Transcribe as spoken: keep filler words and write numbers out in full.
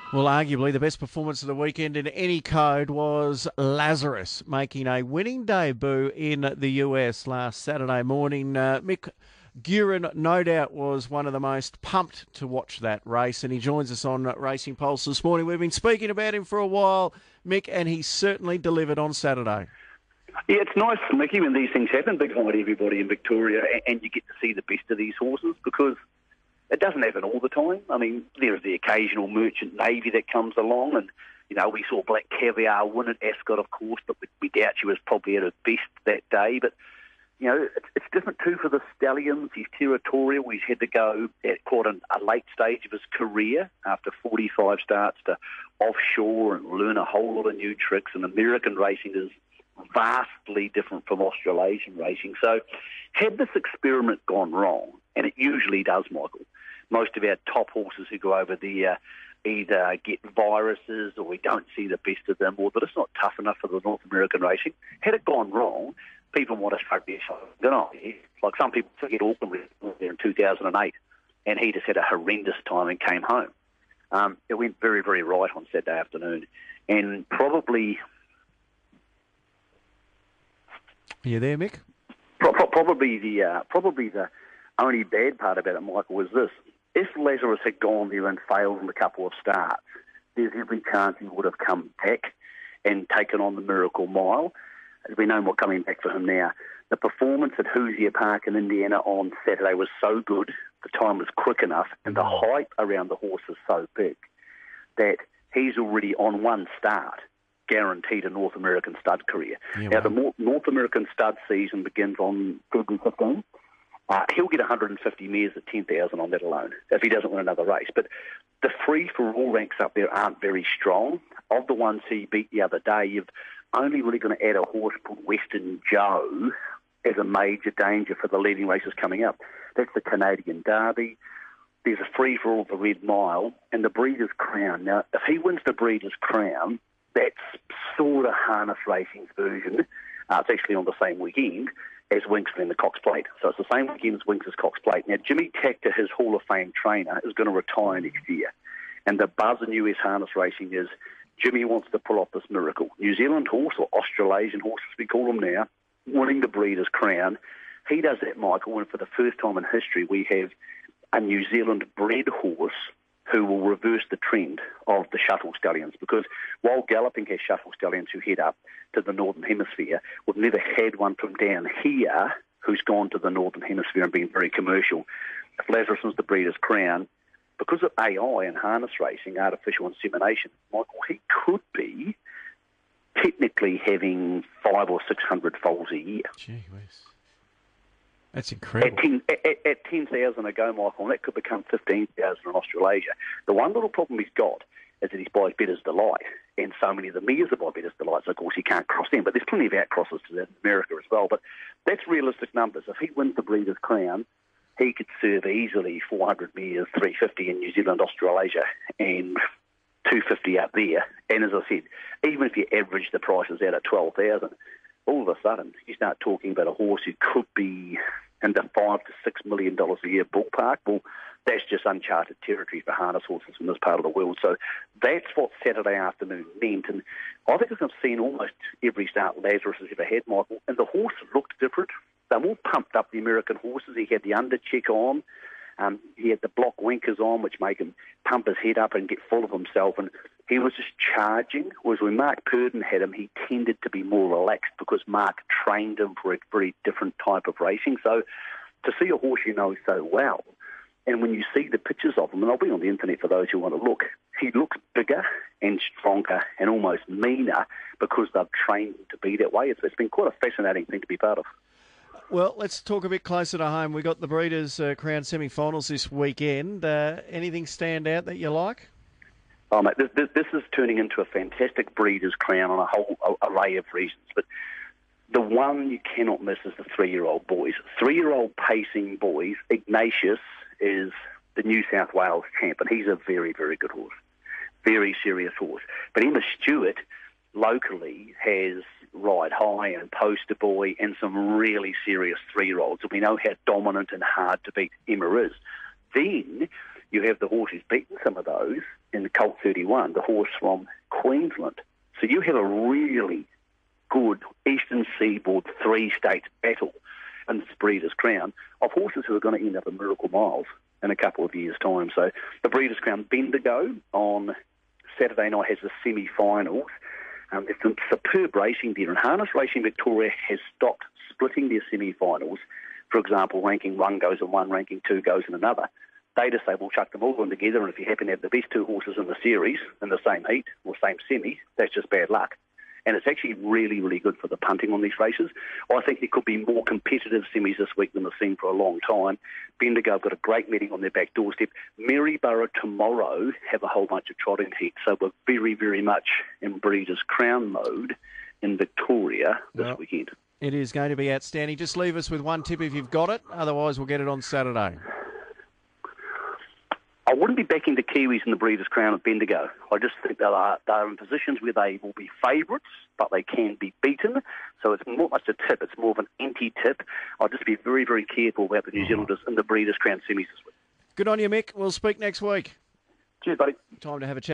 Well, arguably the best performance of the weekend in any code was Lazarus, making a winning debut in the U S last Saturday morning. Uh, Mick Guerin, no doubt, was one of the most pumped to watch that race, and he joins us on Racing Pulse this morning. We've been speaking about him for a while, Mick, and he certainly delivered on Saturday. Yeah, it's nice, Mickey, when these things happen. Big hi to everybody in Victoria, and you get to see the best of these horses because it doesn't happen all the time. I mean, there's the occasional Merchant Navy that comes along, and, you know, we saw Black Caviar win at Ascot, of course, but we, we doubt she was probably at her best that day. But, you know, it's, it's different too for the Stallions. He's territorial. He's had to go at quite an, a late stage of his career after forty-five starts to offshore and learn a whole lot of new tricks, and American racing is vastly different from Australasian racing. So had this experiment gone wrong, and it usually does, Michael, most of our top horses who go over there either get viruses or we don't see the best of them, or that it's not tough enough for the North American racing. Had it gone wrong, people might have struck their shot. You know, like some people forget Auckland was there in two thousand eight, and he just had a horrendous time and came home. Um, it went very, very right on Saturday afternoon, and probably... Are you there, Mick? Pro- pro- probably the uh, probably the only bad part about it, Michael, was this. If Lazarus had gone there and failed in a couple of starts, there's every chance he would have come back and taken on the Miracle Mile. We know what's coming back for him now. The performance at Hoosier Park in Indiana on Saturday was so good, the time was quick enough, and the hype around the horse is so big that he's already on one start guaranteed a North American stud career. Yeah, now, wow. the North American stud season begins on February fifteenth. Uh, he'll get one hundred fifty mares at ten thousand on that alone if he doesn't win another race. But the free-for-all ranks up there aren't very strong. Of the ones he beat the other day, you've only really going to add a horse called Western Joe as a major danger for the leading races coming up. That's the Canadian Derby. There's a free-for-all for Red Mile and the Breeders' Crown. Now, if he wins the Breeders' Crown, that's sort of harness racing's version. Uh, it's actually on the same weekend as Winks and the Cox Plate. So it's the same weekend as Winks' Cox Plate. Now, Jimmy Takter, his Hall of Fame trainer, is going to retire next year. And the buzz in U S harness racing is Jimmy wants to pull off this miracle. New Zealand horse, or Australasian horse as we call them now, winning the Breeders' Crown. He does that, Michael, and for the first time in history we have a New Zealand bred horse who will reverse the trend of the shuttle stallions. Because while Galloping has shuttle stallions who head up to the Northern Hemisphere, we've never had one from down here who's gone to the Northern Hemisphere and been very commercial. If Lazarus wins the Breeders' Crown, because of A I and harness racing, artificial insemination, Michael, he could be technically having five or six hundred foals a year. Gee whiz. That's incredible. At ten, at, at ten thousand a go, Michael, and that could become fifteen thousand in Australasia. The one little problem he's got is that he's by Bettor's Delight, and so many of the mares are by Bettor's Delight, so of course he can't cross them. But there's plenty of outcrosses to that in America as well. But that's realistic numbers. If he wins the Breeders' Crown, he could serve easily four hundred mares, three fifty in New Zealand, Australasia, and two fifty up there. And as I said, even if you average the prices out at twelve thousand, all of a sudden you start talking about a horse who could be in the five to six million dollars a year ballpark. Well, that's just uncharted territory for harness horses in this part of the world. So that's what Saturday afternoon meant. And I think I've seen almost every start Lazarus has ever had, Michael, and the horse looked different. They're more pumped up, the American horses. He had the undercheck on. Um, he had the block winkers on, which make him pump his head up and get full of himself. And he was just charging. Whereas when Mark Purdon had him, he tended to be more relaxed because Mark trained him for a very different type of racing. So to see a horse you know so well, and when you see the pictures of him, and I'll be on the internet for those who want to look, he looks bigger and stronger and almost meaner because they've trained him to be that way. It's, it's been quite a fascinating thing to be part of. Well, let's talk a bit closer to home. We got the Breeders' uh, Crown semi-finals this weekend. Uh, anything stand out that you like? Oh, mate, this, this, this is turning into a fantastic Breeders' Crown on a whole a, array of reasons. But the one you cannot miss is the three-year-old boys. Three-year-old pacing boys. Ignatius is the New South Wales champ, and he's a very, very good horse. Very serious horse. But Emma Stewart locally has Ride High and Poster Boy and some really serious three-year-olds. And we know how dominant and hard to beat Emma is. Then you have the horse who's beaten some of those, in Colt thirty-one, the horse from Queensland. So you have a really good Eastern Seaboard three-state battle in this Breeders' Crown of horses who are going to end up at Miracle Miles in a couple of years' time. So the Breeders' Crown Bendigo on Saturday night has the semi-finals. Um, there's some superb racing there, and Harness Racing Victoria has stopped splitting their semi-finals. For example, ranking one goes in one, ranking two goes in another. They just say, we'll chuck them all in together, and if you happen to have the best two horses in the series in the same heat or same semi, that's just bad luck. And it's actually really, really good for the punting on these races. I think there could be more competitive semis this week than we've seen for a long time. Bendigo have got a great meeting on their back doorstep. Maryborough tomorrow have a whole bunch of trotting heats, so we're very, very much in Breeders' Crown mode in Victoria this Well, weekend. It is going to be outstanding. Just leave us with one tip if you've got it. Otherwise, we'll get it on Saturday. I wouldn't be backing the Kiwis in the Breeders' Crown at Bendigo. I just think they are, they are in positions where they will be favourites, but they can be beaten. So it's not much a tip, it's more of an anti-tip. I'll just be very, very careful about the New Zealanders in the Breeders' Crown semis this week. Good on you, Mick. We'll speak next week. Cheers, buddy. Time to have a chat.